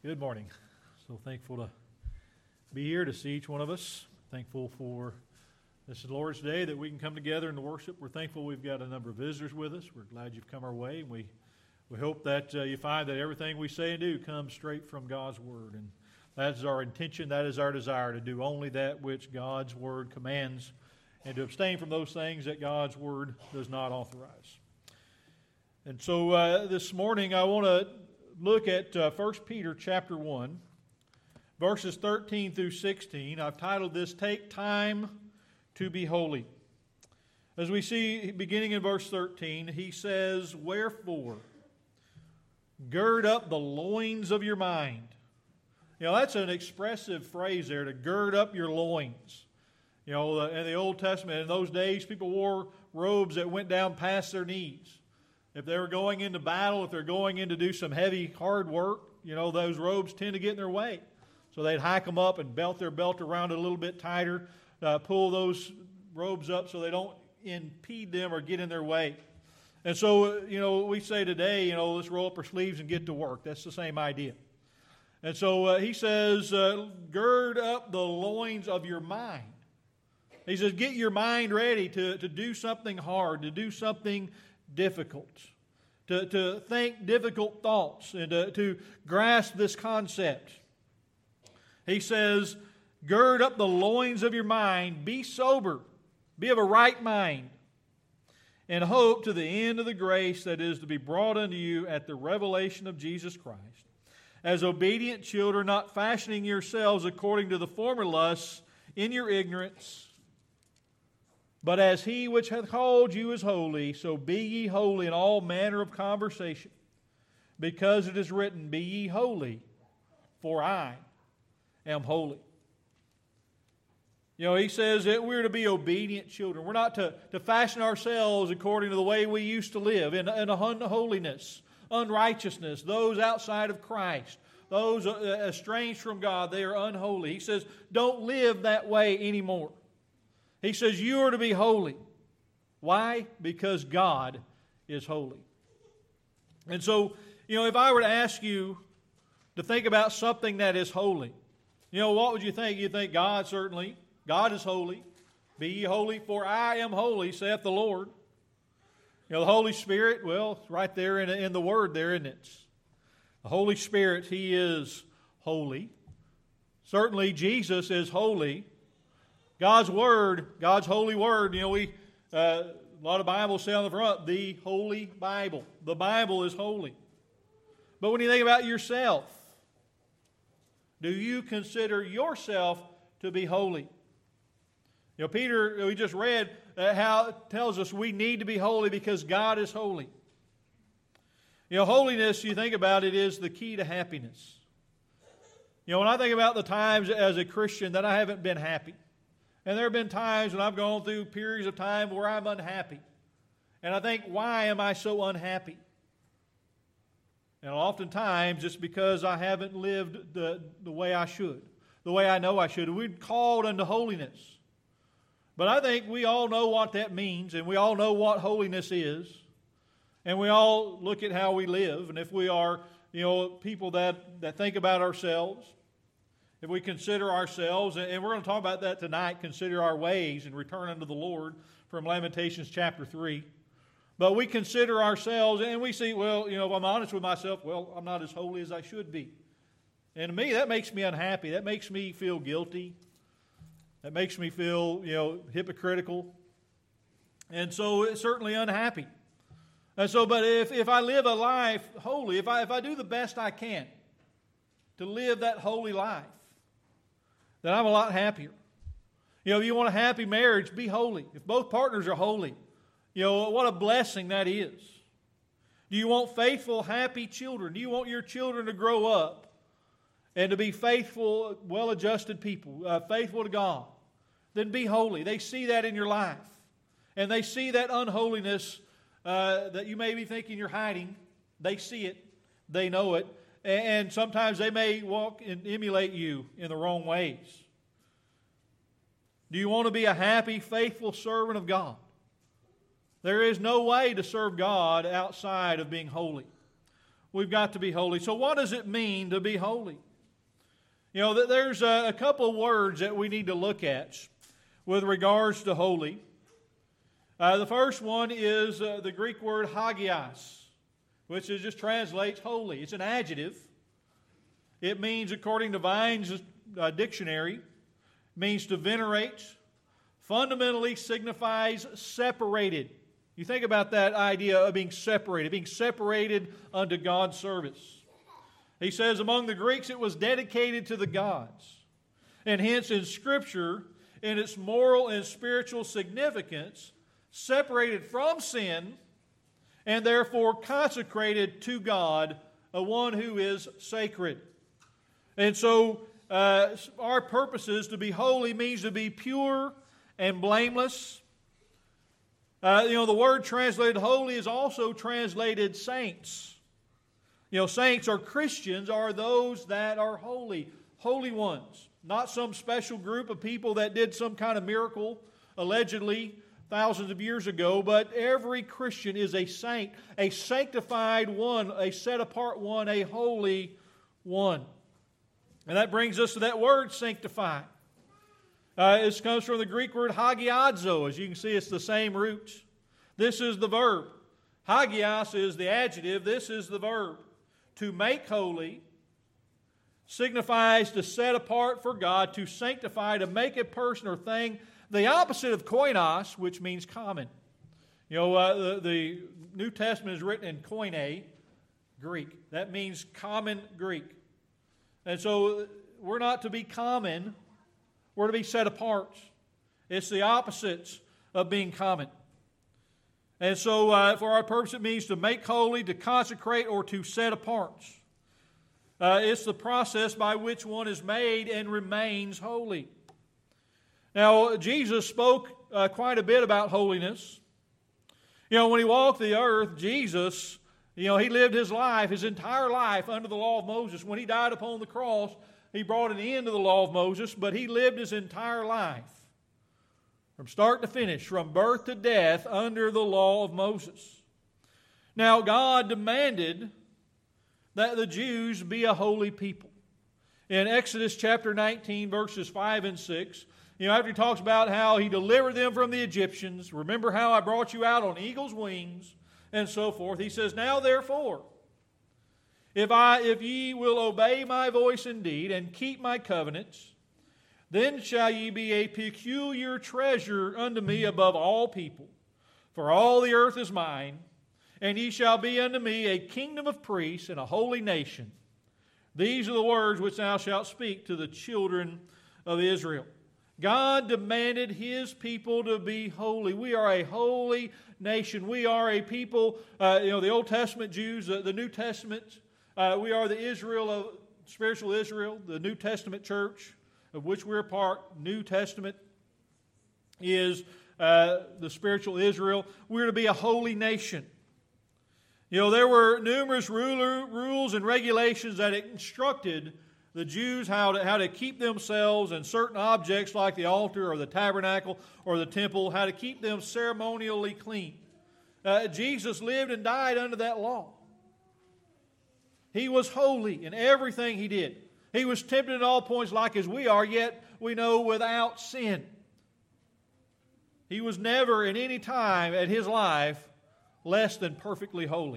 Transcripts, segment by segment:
Good morning. So thankful to be here, to see each one of us. Thankful for this is the Lord's Day that we can come together and to worship. We're thankful we've got a number of visitors with us. We're glad you've come our way. And we hope that you find that everything we say and do comes straight from God's Word. And that is our intention, that is our desire, to do only that which God's Word commands and to abstain from those things that God's Word does not authorize. And so this morning I want to look at 1 Peter chapter 1, verses 13 through 16. I've titled this, Take Time to be Holy. As we see, beginning in verse 13, he says, Wherefore, gird up the loins of your mind. You know, that's an expressive phrase there, to gird up your loins. You know, in the Old Testament, in those days, people wore robes that went down past their knees. If they were going into battle, if they're going in to do some heavy, hard work, you know, those robes tend to get in their way. So they'd hike them up and belt their belt around it a little bit tighter, pull those robes up so they don't impede them or get in their way. And so, you know, we say today, you know, let's roll up our sleeves and get to work. That's the same idea. And so he says, gird up the loins of your mind. He says, get your mind ready to do something hard, to do something difficult, to think difficult thoughts, and to grasp this concept. He says, gird up the loins of your mind, be sober, be of a right mind, and hope to the end of the grace that is to be brought unto you at the revelation of Jesus Christ. As obedient children, not fashioning yourselves according to the former lusts in your ignorance, but as he which hath called you is holy, so be ye holy in all manner of conversation, because it is written, Be ye holy, for I am holy. You know, he says that we're to be obedient children. We're not to fashion ourselves according to the way we used to live, in unholiness, unrighteousness, those outside of Christ, those estranged from God, they are unholy. He says, don't live that way anymore. He says you are to be holy. Why? Because God is holy. And so, you know, if I were to ask you to think about something that is holy, you know, what would you think? You'd think God, certainly. God is holy. Be ye holy, for I am holy, saith the Lord. You know, the Holy Spirit, well, it's right there in the Word there, isn't it? The Holy Spirit, He is holy. Certainly Jesus is holy. God's Word, God's holy Word, you know, a lot of Bibles say on the front, the Holy Bible. The Bible is holy. But when you think about yourself, do you consider yourself to be holy? You know, Peter, we just read how it tells us we need to be holy because God is holy. You know, holiness, you think about it, is the key to happiness. You know, when I think about the times as a Christian that I haven't been happy, and there have been times when I've gone through periods of time where I'm unhappy. And I think, why am I so unhappy? And oftentimes it's because I haven't lived the way I should, the way I know I should. We're called unto holiness. But I think we all know what that means, and we all know what holiness is. And we all look at how we live. And if we are, you know, people that think about ourselves, if we consider ourselves, and we're going to talk about that tonight, consider our ways and return unto the Lord from Lamentations chapter 3. But we consider ourselves and we see, well, you know, if I'm honest with myself, well, I'm not as holy as I should be. And to me, that makes me unhappy. That makes me feel guilty. That makes me feel, you know, hypocritical. And so it's certainly unhappy. And so, but if I live a life holy, if I do the best I can to live that holy life, then I'm a lot happier. You know, if you want a happy marriage, be holy. If both partners are holy, you know, what a blessing that is. Do you want faithful, happy children? Do you want your children to grow up and to be faithful, well-adjusted people, faithful to God? Then be holy. They see that in your life. And they see that unholiness that you may be thinking you're hiding. They see it. They know it. And sometimes they may walk and emulate you in the wrong ways. Do you want to be a happy, faithful servant of God? There is no way to serve God outside of being holy. we've got to be holy. So what does it mean to be holy? You know, there's a couple of words that we need to look at with regards to holy. The first one is the Greek word hagios, which just translates holy. It's an adjective. It means, according to Vine's dictionary, means to venerate, fundamentally signifies separated. You think about that idea of being separated unto God's service. He says among the Greeks it was dedicated to the gods. And hence in Scripture, in its moral and spiritual significance, separated from sin and therefore consecrated to God, a one who is sacred. And so our purposes to be holy means to be pure and blameless. The word translated holy is also translated saints. Saints or Christians are those that are holy, holy ones. Not some special group of people that did some kind of miracle, allegedly, thousands of years ago, but every Christian is a saint, a sanctified one, a set-apart one, a holy one. And that brings us to that word, sanctify. It comes from the Greek word hagiadzo. As you can see, it's the same root. This is the verb. Hagios is the adjective. This is the verb. To make holy signifies to set apart for God, to sanctify, to make a person or thing the opposite of koinos, which means common. The New Testament is written in koine, Greek. That means common Greek. And so we're not to be common, we're to be set apart. It's the opposites of being common. And so for our purpose it means to make holy, to consecrate, or to set apart. It's the process by which one is made and remains holy. Now, Jesus spoke quite a bit about holiness. When he walked the earth, Jesus, he lived his life, his entire life, under the law of Moses. When he died upon the cross, he brought an end to the law of Moses, but he lived his entire life, from start to finish, from birth to death, under the law of Moses. Now, God demanded that the Jews be a holy people. In Exodus chapter 19, verses 5 and 6, after he talks about how he delivered them from the Egyptians, remember how I brought you out on eagle's wings, and so forth. He says, now therefore, if ye will obey my voice indeed, and keep my covenants, then shall ye be a peculiar treasure unto me above all people. For all the earth is mine, and ye shall be unto me a kingdom of priests and a holy nation. These are the words which thou shalt speak to the children of Israel. God demanded His people to be holy. We are a holy nation. We are a people, the Old Testament Jews, the New Testament. We are the Israel of spiritual Israel, the New Testament church, of which we're a part. New Testament is the spiritual Israel. We're to be a holy nation. There were numerous rules and regulations that instructed the Jews how to keep themselves and certain objects like the altar or the tabernacle or the temple, how to keep them ceremonially clean. Jesus lived and died under that law. He was holy in everything He did. He was tempted at all points like as we are, yet we know without sin. He was never in any time at His life less than perfectly holy.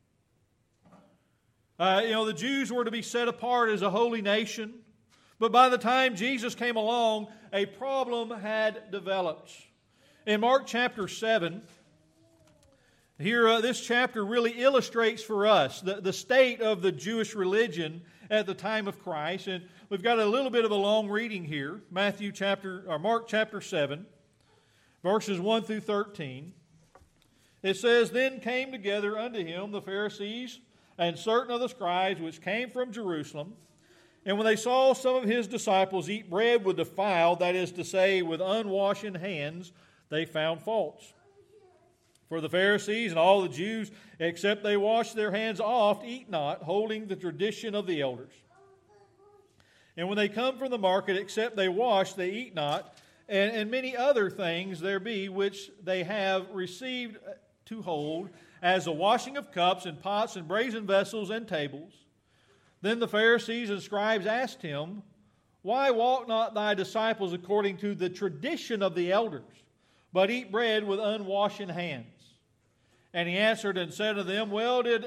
The Jews were to be set apart as a holy nation, but by the time Jesus came along, a problem had developed. In Mark chapter 7, here this chapter really illustrates for us the state of the Jewish religion at the time of Christ, and we've got a little bit of a long reading here. Mark chapter 7, verses 1 through 13. It says, Then came together unto him the Pharisees and certain of the scribes which came from Jerusalem. And when they saw some of his disciples eat bread with defiled, that is to say, with unwashed hands, they found fault. For the Pharisees and all the Jews, except they wash their hands oft, eat not, holding the tradition of the elders. And when they come from the market, except they wash, they eat not. And many other things there be which they have received to hold, as the washing of cups and pots and brazen vessels and tables. Then the Pharisees and scribes asked him, Why walk not thy disciples according to the tradition of the elders, but eat bread with unwashen hands? And he answered and said to them, Well did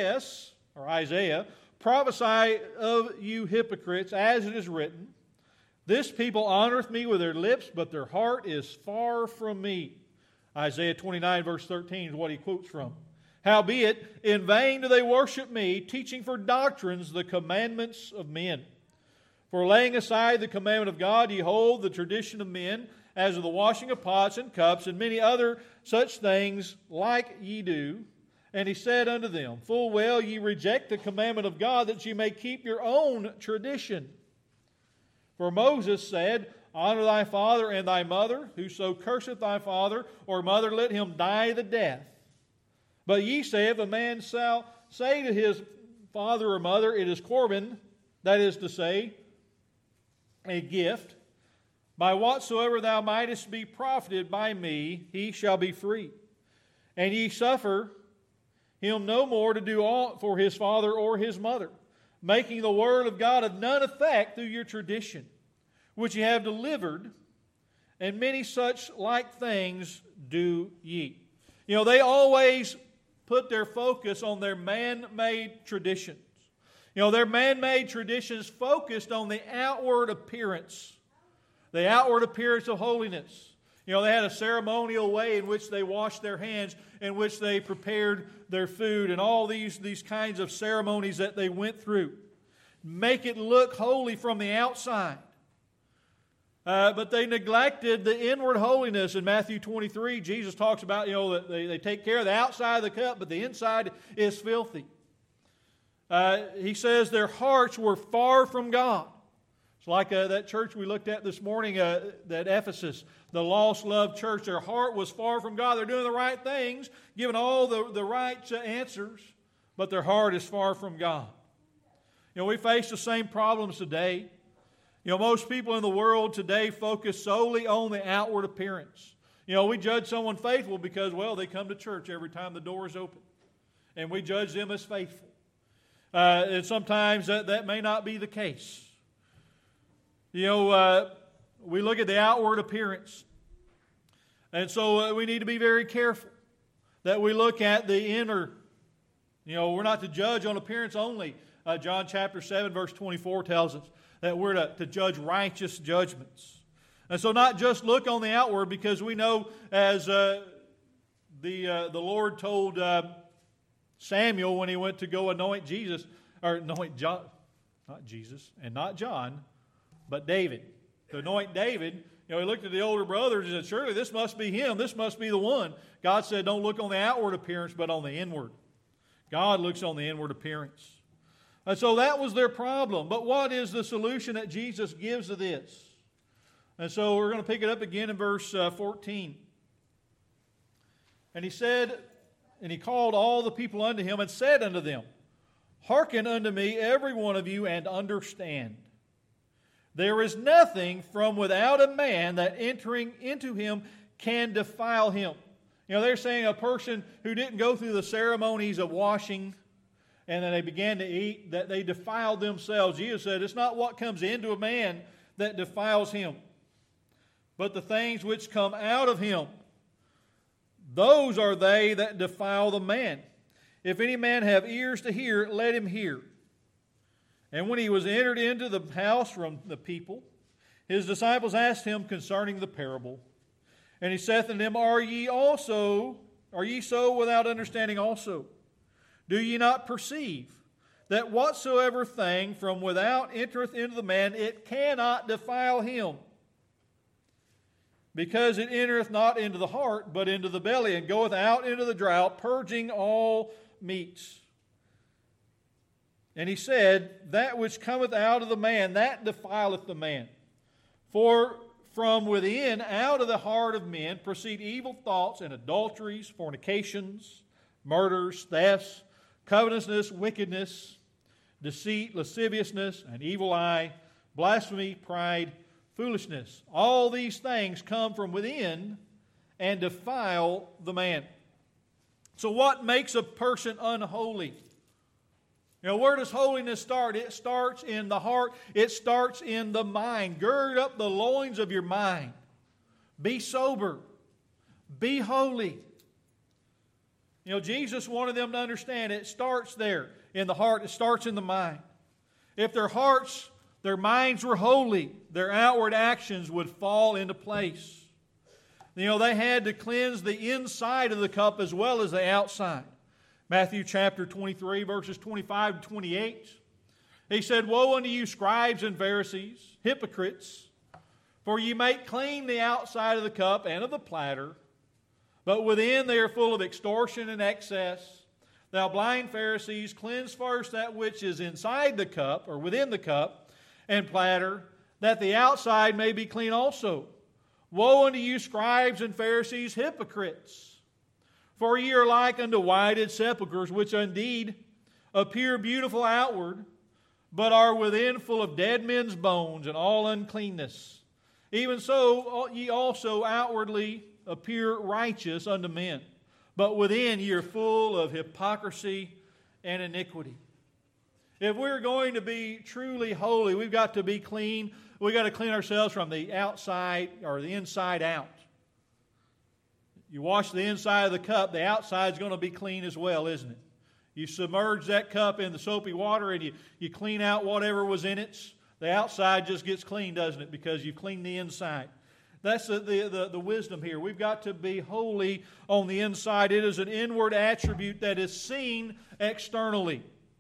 Isaiah prophesy of you hypocrites, as it is written, This people honoreth me with their lips, but their heart is far from me. Isaiah 29 verse 13 is what he quotes from. Howbeit, in vain do they worship me, teaching for doctrines the commandments of men. For laying aside the commandment of God, ye hold the tradition of men, as of the washing of pots and cups, and many other such things like ye do. And he said unto them, Full well ye reject the commandment of God, that ye may keep your own tradition. For Moses said, Honor thy father and thy mother. Whoso curseth thy father or mother, let him die the death. But ye say, if a man shall say to his father or mother, It is Corban, that is to say, a gift, by whatsoever thou mightest be profited by me, he shall be free. And ye suffer him no more to do aught for his father or his mother, making the word of God of none effect through your tradition, which ye have delivered, and many such like things do ye. You know, they always put their focus on their man-made traditions. You know, their man-made traditions focused on the outward appearance of holiness. You know, they had a ceremonial way in which they washed their hands, in which they prepared their food, and all these kinds of ceremonies that they went through. Make it look holy from the outside. But they neglected the inward holiness. In Matthew 23, Jesus talks about, that they take care of the outside of the cup, but the inside is filthy. He says their hearts were far from God. It's like that church we looked at this morning, that Ephesus, the lost love church. Their heart was far from God. They're doing the right things, giving all the right answers, but their heart is far from God. We face the same problems today. Most people in the world today focus solely on the outward appearance. We judge someone faithful because, they come to church every time the door is open. And we judge them as faithful. And sometimes that may not be the case. We look at the outward appearance. And so we need to be very careful that we look at the inner. We're not to judge on appearance only. John chapter 7 verse 24 tells us that we're to judge righteous judgments. And so not just look on the outward, because we know as the Lord told Samuel when he went to go anoint Jesus, or anoint John, not Jesus and not John, but David. To anoint David, he looked at the older brothers and said, surely this must be him, this must be the one. God said, don't look on the outward appearance, but on the inward. God looks on the inward appearance. And so that was their problem. But what is the solution that Jesus gives to this? And so we're going to pick it up again in verse 14. And he said, and he called all the people unto him and said unto them, Hearken unto me, every one of you, and understand. There is nothing from without a man that entering into him can defile him. They're saying a person who didn't go through the ceremonies of washing and then they began to eat, that they defiled themselves. Jesus said, it's not what comes into a man that defiles him, but the things which come out of him. Those are they that defile the man. If any man have ears to hear, let him hear. And when he was entered into the house from the people, his disciples asked him concerning the parable. And he saith unto them, Are ye so without understanding also? Do ye not perceive that whatsoever thing from without entereth into the man, it cannot defile him? Because it entereth not into the heart, but into the belly, and goeth out into the drought, purging all meats. And he said, That which cometh out of the man, that defileth the man. For from within, out of the heart of men, proceed evil thoughts and adulteries, fornications, murders, thefts, covetousness, wickedness, deceit, lasciviousness, an evil eye, blasphemy, pride, foolishness. All these things come from within and defile the man. So what makes a person unholy? Where does holiness start? It starts in the heart. It starts in the mind. Gird up the loins of your mind. Be sober. Be holy. Jesus wanted them to understand it starts there in the heart. It starts in the mind. If their minds were holy, their outward actions would fall into place. They had to cleanse the inside of the cup as well as the outside. Matthew chapter 23, verses 25 to 28. He said, Woe unto you, scribes and Pharisees, hypocrites, for ye make clean the outside of the cup and of the platter, but within they are full of extortion and excess. Thou blind Pharisees, cleanse first that which is inside the cup, or within the cup and platter, that the outside may be clean also. Woe unto you, scribes and Pharisees, hypocrites! For ye are like unto whited sepulchres, which indeed appear beautiful outward, but are within full of dead men's bones and all uncleanness. Even so ye also outwardly appear righteous unto men, but within ye are full of hypocrisy and iniquity. If we're going to be truly holy, we've got to be clean. We've got to clean ourselves from the outside or the inside out. You wash the inside of the cup, the outside is going to be clean as well, isn't it? You submerge that cup in the soapy water and you clean out whatever was in it. The outside just gets clean, doesn't it? Because you've cleaned the inside. That's the wisdom here. We've got to be holy on the inside. It is an inward attribute that is seen externally.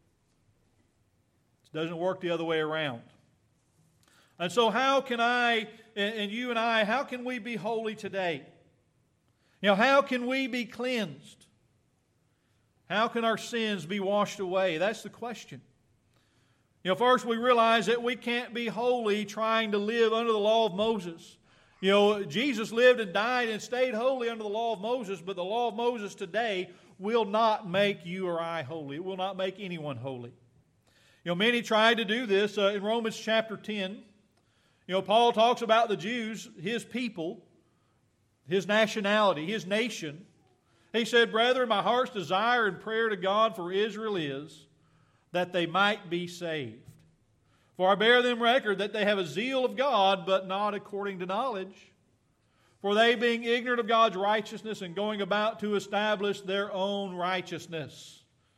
It doesn't work the other way around. And so how can I, and you and I, how can we be holy today? How can we be cleansed? How can our sins be washed away? That's the question. First we realize that we can't be holy trying to live under the law of Moses. Jesus lived and died and stayed holy under the law of Moses, but the law of Moses today will not make you or I holy. It will not make anyone holy. Many tried to do this in Romans chapter 10. Paul talks about the Jews, his people, his nationality, his nation. He said, Brethren, my heart's desire and prayer to God for Israel is that they might be saved. For I bear them record that they have a zeal of God, but not according to knowledge. For they, being ignorant of God's righteousness and going about to establish their own righteousness,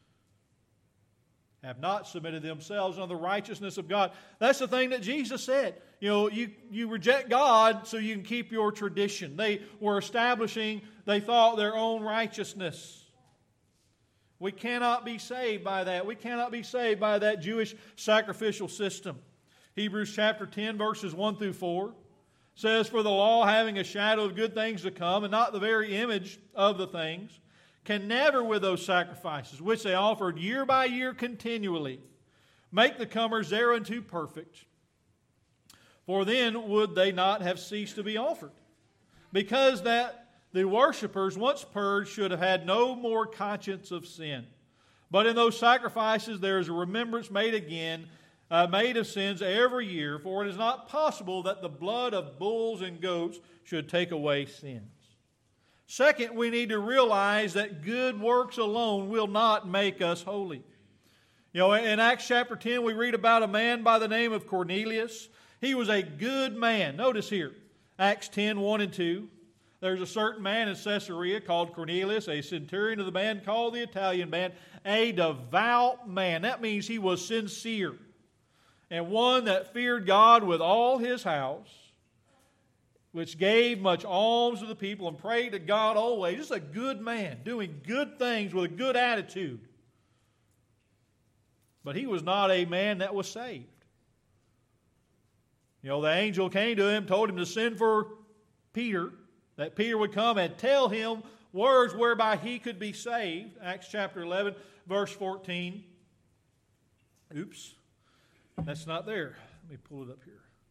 have not submitted themselves unto the righteousness of God. That's the thing that Jesus said. You reject God so you can keep your tradition. They were establishing, they thought, their own righteousness. We cannot be saved by that. We cannot be saved by that Jewish sacrificial system. Hebrews chapter 10, verses 1 through 4 says, For the law, having a shadow of good things to come, and not the very image of the things, can never with those sacrifices, which they offered year by year continually, make the comers thereunto perfect. For then would they not have ceased to be offered, because that the worshippers, once purged, should have had no more conscience of sin. But in those sacrifices there is a remembrance made again, made of sins every year, for it is not possible that the blood of bulls and goats should take away sins. Second, we need to realize that good works alone will not make us holy. In Acts chapter 10, we read about a man by the name of Cornelius. He was a good man. Notice here, Acts 10, 1 and 2. There's a certain man in Caesarea called Cornelius, a centurion of the band called the Italian band, a devout man. That means he was sincere, and one that feared God with all his house, which gave much alms to the people and prayed to God always. Just a good man, doing good things with a good attitude. But he was not a man that was saved. The angel came to him, told him to send for Peter, that Peter would come and tell him words whereby he could be saved. Acts chapter 11, verse 14. Oops, that's not there. Let me pull it up here.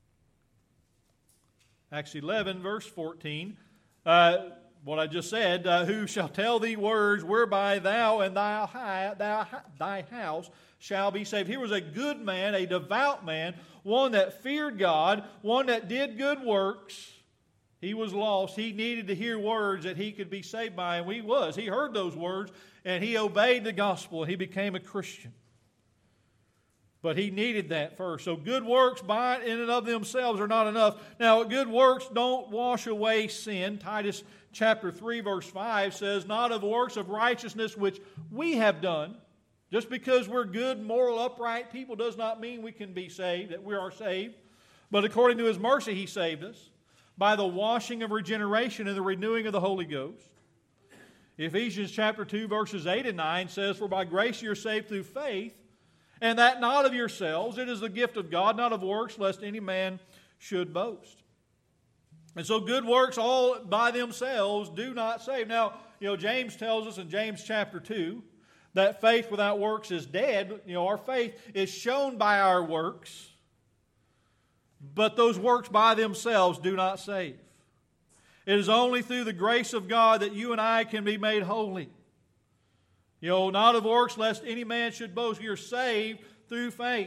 Acts 11, verse 14. What I just said, who shall tell thee words whereby thou and thy house shall be saved. Here was a good man, a devout man, one that feared God, one that did good works. He was lost. He needed to hear words that he could be saved by, and he was. He heard those words, and he obeyed the gospel, and he became a Christian. But he needed that first. So good works by in and of themselves are not enough. Now, good works don't wash away sin. Titus chapter 3, verse 5 says, not of works of righteousness which we have done. Just because we're good, moral, upright people does not mean we can be saved, that we are saved. But according to His mercy, He saved us by the washing of regeneration and the renewing of the Holy Ghost. Ephesians chapter 2, verses 8 and 9 says, for by grace you are saved through faith, and that not of yourselves, it is the gift of God, not of works, lest any man should boast. And so good works all by themselves do not save. Now, James tells us in James chapter 2 that faith without works is dead. Our faith is shown by our works, but those works by themselves do not save. It is only through the grace of God that you and I can be made holy. Not of works, lest any man should boast. You're saved through faith.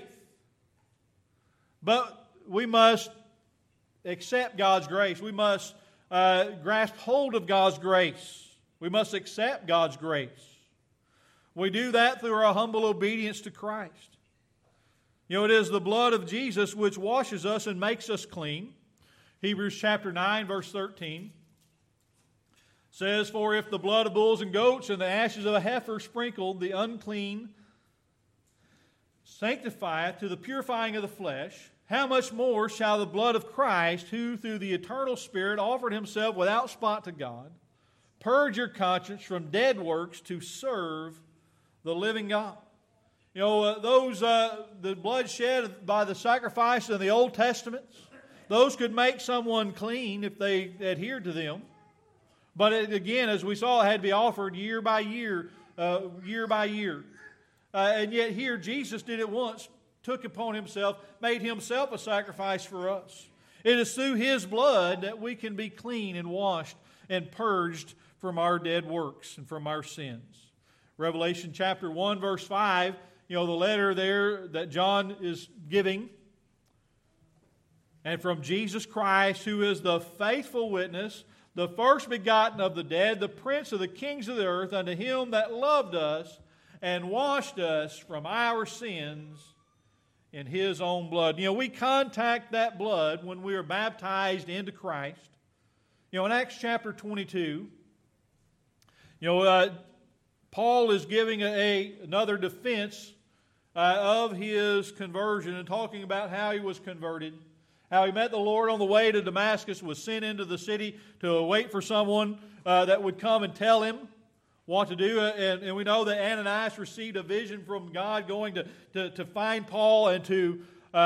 But we must accept God's grace. We must grasp hold of God's grace. We must accept God's grace. We do that through our humble obedience to Christ. It is the blood of Jesus which washes us and makes us clean. Hebrews chapter 9, verse 13 says, for if the blood of bulls and goats and the ashes of a heifer sprinkled the unclean sanctifieth to the purifying of the flesh, how much more shall the blood of Christ, who through the eternal Spirit offered Himself without spot to God, purge your conscience from dead works to serve the living God? The blood shed by the sacrifice in the Old Testament, those could make someone clean if they adhered to them. But again, as we saw, it had to be offered year by year, year by year. And yet here, Jesus did it once, took upon Himself, made Himself a sacrifice for us. It is through His blood that we can be clean and washed and purged from our dead works and from our sins. Revelation chapter 1, verse 5, the letter there that John is giving. And from Jesus Christ, who is the faithful witness, the first begotten of the dead, the prince of the kings of the earth, unto Him that loved us and washed us from our sins in His own blood. We contact that blood when we are baptized into Christ. In Acts chapter 22, Paul is giving another defense of his conversion and talking about how he was converted. How he met the Lord on the way to Damascus, was sent into the city to wait for someone that would come and tell him what to do. And we know that Ananias received a vision from God going to find Paul and to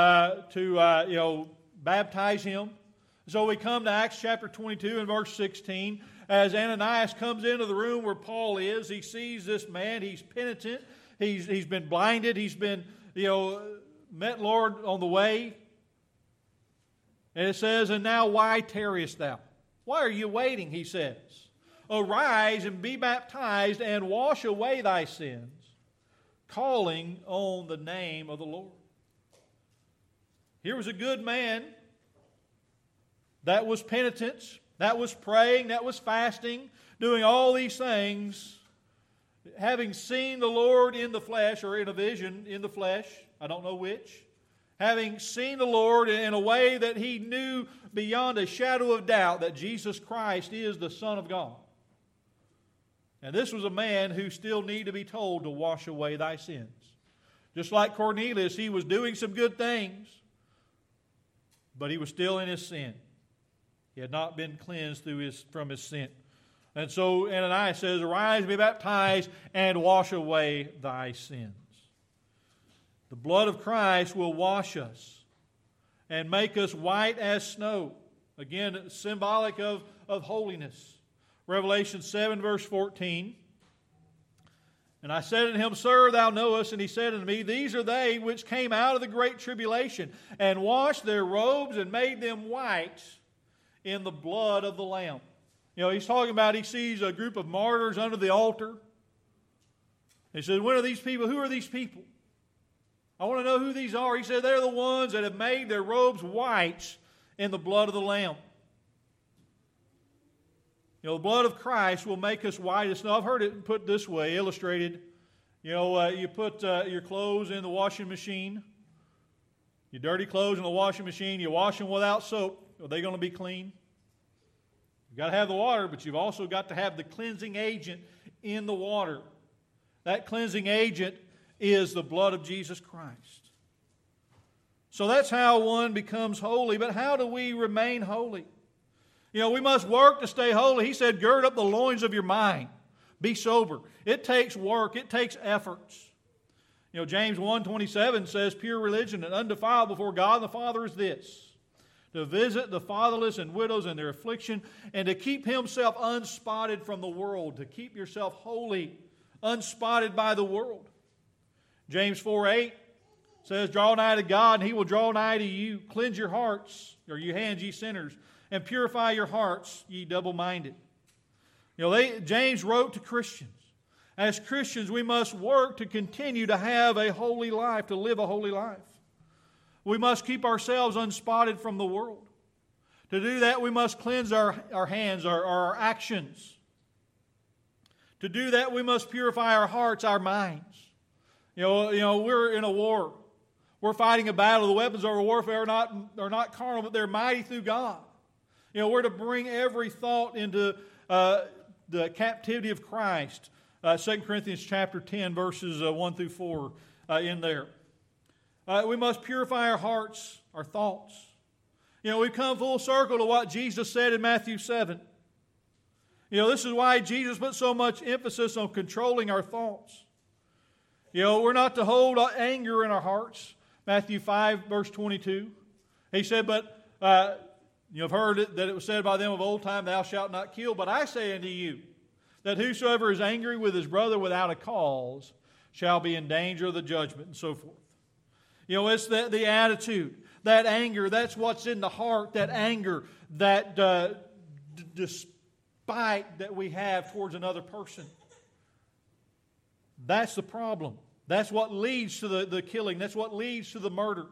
baptize him. So we come to Acts chapter 22 and verse 16. As Ananias comes into the room where Paul is, he sees this man. He's penitent. He's been blinded. He's been, met Lord on the way. And it says, and now why tarriest thou? Why are you waiting, he says. Arise and be baptized and wash away thy sins, calling on the name of the Lord. Here was a good man that was penitent, that was praying, that was fasting, doing all these things, having seen the Lord in the flesh or in a vision in the flesh, I don't know which. Having seen the Lord in a way that he knew beyond a shadow of doubt that Jesus Christ is the Son of God. And this was a man who still needed to be told to wash away thy sins. Just like Cornelius, he was doing some good things, but he was still in his sin. He had not been cleansed from his sin. And so Ananias says, arise, be baptized, and wash away thy sins. The blood of Christ will wash us and make us white as snow. Again, symbolic of holiness. Revelation 7, verse 14. And I said unto him, Sir, thou knowest. And he said unto me, These are they which came out of the great tribulation, and washed their robes, and made them white in the blood of the Lamb. He's talking about, he sees a group of martyrs under the altar. He says, when are these people? Who are these people? I want to know who these are. He said, they're the ones that have made their robes white in the blood of the Lamb. The blood of Christ will make us white as snow. I've heard it put this way, illustrated. You put your clothes in the washing machine. Your dirty clothes in the washing machine. You wash them without soap. Are they going to be clean? You've got to have the water, but you've also got to have the cleansing agent in the water. That cleansing agent is the blood of Jesus Christ. So that's how one becomes holy. But how do we remain holy? We must work to stay holy. He said, gird up the loins of your mind. Be sober. It takes work. It takes efforts. James 1:27 says, pure religion and undefiled before God and the Father is this, to visit the fatherless and widows in their affliction, and to keep himself unspotted from the world, to keep yourself holy, unspotted by the world. James 4:8 says, draw nigh to God, and He will draw nigh to you. Cleanse your hearts, or your hands, ye sinners, and purify your hearts, ye double-minded. James wrote to Christians. As Christians, we must work to continue to have a holy life, to live a holy life. We must keep ourselves unspotted from the world. To do that, we must cleanse our hands, our actions. To do that, we must purify our hearts, our minds. We're in a war. We're fighting a battle. The weapons of our warfare are not carnal, but they're mighty through God. We're to bring every thought into the captivity of Christ. 2 Corinthians chapter 10, verses 1 through 4 in there. We must purify our hearts, our thoughts. We've come full circle to what Jesus said in Matthew 7. This is why Jesus put so much emphasis on controlling our thoughts. We're not to hold anger in our hearts. Matthew 5, verse 22. He said, but you've heard that it was said by them of old time, thou shalt not kill. But I say unto you, that whosoever is angry with his brother without a cause shall be in danger of the judgment, and so forth. It's the attitude, that anger, that's what's in the heart, that anger, that despite that we have towards another person. That's the problem. That's what leads to the killing. That's what leads to the murder.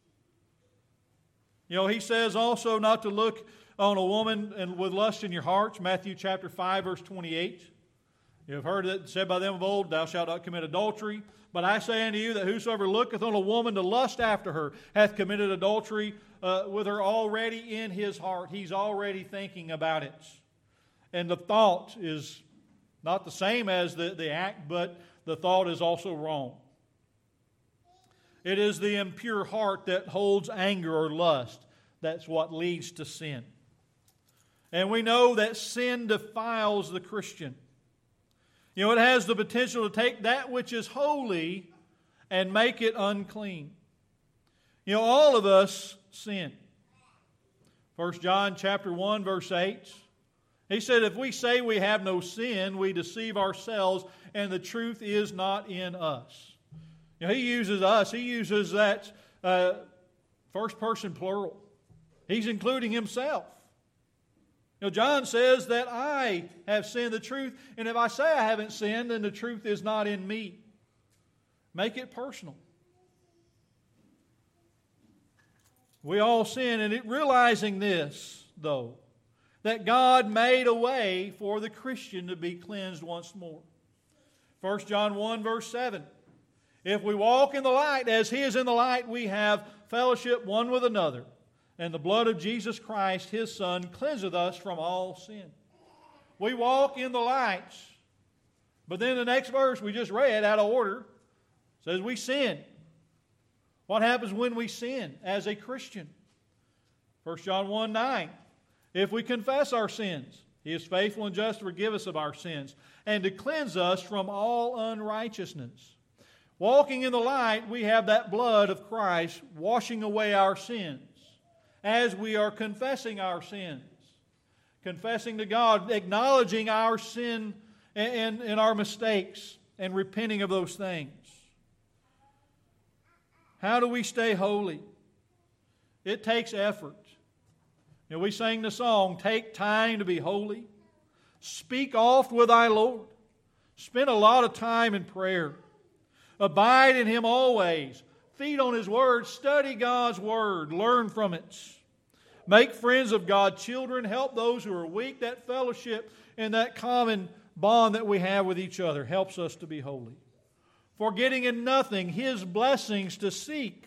He says also not to look on a woman and with lust in your hearts, Matthew chapter 5, verse 28. You have heard it said by them of old, thou shalt not commit adultery. But I say unto you that whosoever looketh on a woman to lust after her hath committed adultery with her already in his heart. He's already thinking about it. And the thought is not the same as the act, but the thought is also wrong. It is the impure heart that holds anger or lust. That's what leads to sin. And we know that sin defiles the Christian. It has the potential to take that which is holy and make it unclean. All of us sin. 1 John chapter 1, verse 8. He said, if we say we have no sin, we deceive ourselves, and the truth is not in us. He uses us. He uses that first person plural. He's including himself. John says that I have sinned the truth, and if I say I haven't sinned, then the truth is not in me. Make it personal. We all sin, and realizing this, though, that God made a way for the Christian to be cleansed once more. 1 John 1, verse 7. If we walk in the light as He is in the light, we have fellowship one with another. And the blood of Jesus Christ, His Son, cleanseth us from all sin. We walk in the light. But then the next verse we just read out of order says we sin. What happens when we sin as a Christian? 1 John 1, 9. If we confess our sins, He is faithful and just to forgive us of our sins and to cleanse us from all unrighteousness. Walking in the light, we have that blood of Christ washing away our sins as we are confessing our sins. Confessing to God, acknowledging our sin and our mistakes and repenting of those things. How do we stay holy? It takes effort. We sang the song, take time to be holy. Speak oft with thy Lord. Spend a lot of time in prayer. Abide in Him always. Feed on His Word. Study God's Word. Learn from it. Make friends of God's children. Help those who are weak. That fellowship and that common bond that we have with each other helps us to be holy. Forgetting in nothing His blessings to seek.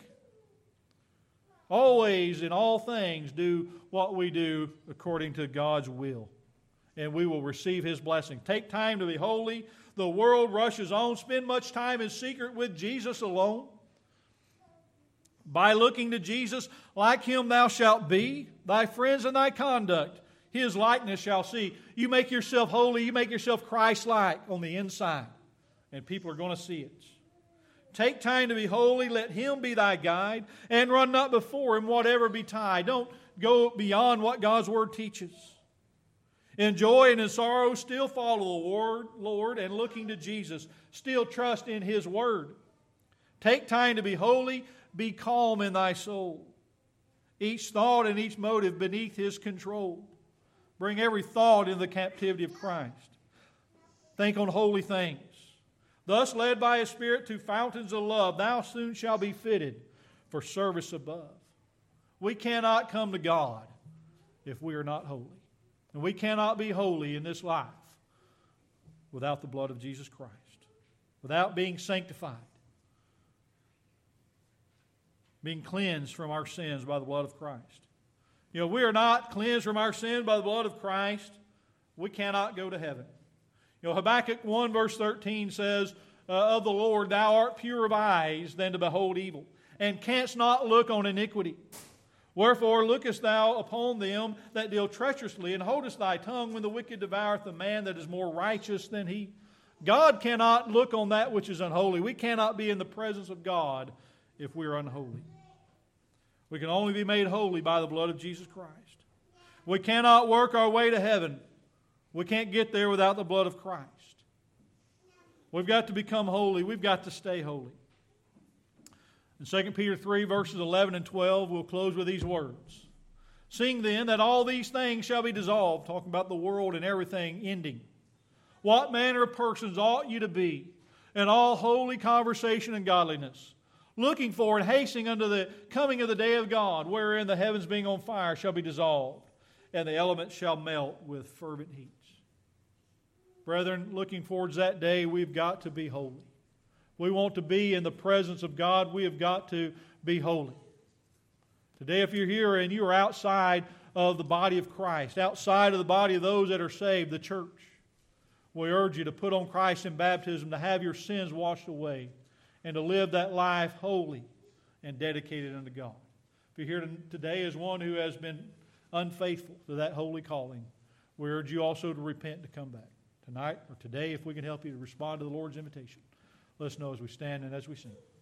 Always in all things do what we do according to God's will, and we will receive His blessing. Take time to be holy. The world rushes on. Spend much time in secret with Jesus alone. By looking to Jesus, like Him thou shalt be. Thy friends and thy conduct, His likeness shall see. You make yourself holy, you make yourself Christ-like on the inside, and people are going to see it. Take time to be holy. Let Him be thy guide, and run not before Him whatever betide. Don't go beyond what God's Word teaches. In joy and in sorrow, still follow the Lord, and looking to Jesus, still trust in His Word. Take time to be holy. Be calm in thy soul. Each thought and each motive beneath His control. Bring every thought into the captivity of Christ. Think on holy things. Thus, led by His Spirit to fountains of love, thou soon shalt be fitted for service above. We cannot come to God if we are not holy. And we cannot be holy in this life without the blood of Jesus Christ, without being sanctified, being cleansed from our sins by the blood of Christ. You know, we are not cleansed from our sins by the blood of Christ. We cannot go to heaven. You know, Habakkuk 1 verse 13 says, of the Lord, thou art pure of eyes than to behold evil, and canst not look on iniquity. Wherefore lookest thou upon them that deal treacherously, and holdest thy tongue when the wicked devoureth a man that is more righteous than he. God cannot look on that which is unholy. We cannot be in the presence of God if we are unholy. We can only be made holy by the blood of Jesus Christ. We cannot work our way to heaven. We can't get there without the blood of Christ. We've got to become holy. We've got to stay holy. In 2 Peter 3, verses 11 and 12, we'll close with these words. Seeing then that all these things shall be dissolved, talking about the world and everything ending. What manner of persons ought you to be in all holy conversation and godliness, looking for and hastening unto the coming of the day of God, wherein the heavens being on fire shall be dissolved, and the elements shall melt with fervent heats. Brethren, looking forward to that day, we've got to be holy. We want to be in the presence of God. We have got to be holy. Today, if you're here and you are outside of the body of Christ, outside of the body of those that are saved, the church, we urge you to put on Christ in baptism, to have your sins washed away, and to live that life holy and dedicated unto God. If you're here today as one who has been unfaithful to that holy calling, we urge you also to repent and to come back. Tonight or today, if we can help you to respond to the Lord's invitation, let us know as we stand and as we sing.